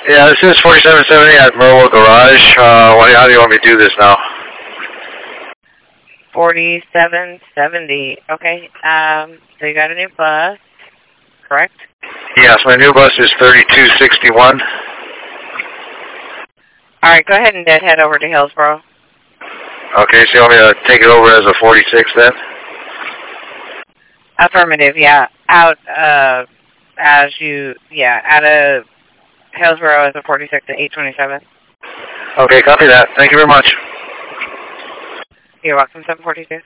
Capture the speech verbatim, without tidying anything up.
Yeah, this is forty-seven seventy at Merwell Garage. Uh, what, how do you want me to do this now? forty-seven seventy. Okay. Um, so you got a new bus, correct? Yes, my new bus is thirty-two sixty-one. All right, go ahead and head over to Hillsboro. Okay, so you want me to take it over as a forty-six then? Affirmative, yeah. Out, uh, as you, yeah, out of Hillsboro as a forty-six to eight twenty-seven. Okay, copy that. Thank you very much. You're welcome, seven forty-two.